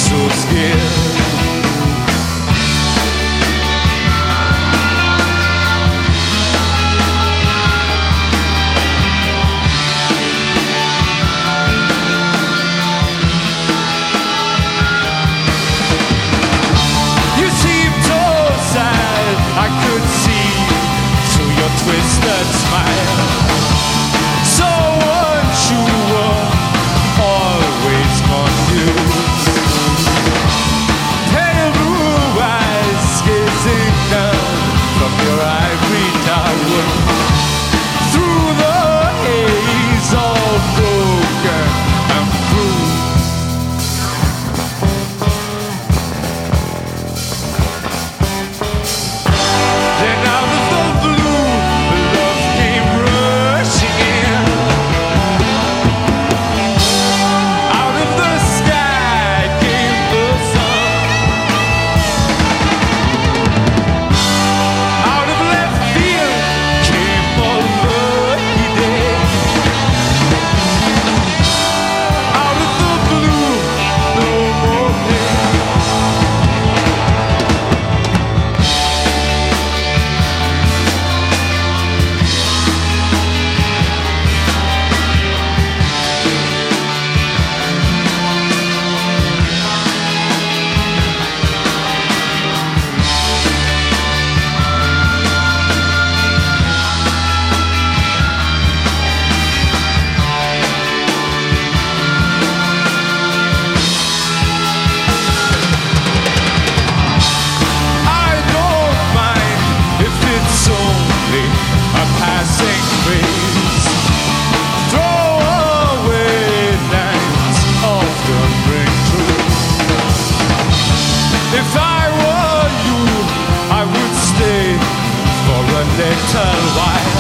so scared. Twisted smile. So weren't you always confused? Pale blue eyes gazing down from your ivory tower through the haze, all broken and bruised. Then out of the blue, love came rushing in. Out of the sky came the sun. Out of left field came a lucky day. Out of the blue, no more pain. I don't mind if it's only a passing phase. Throw away nights often bring truth. If I were you, I would stay for a little while.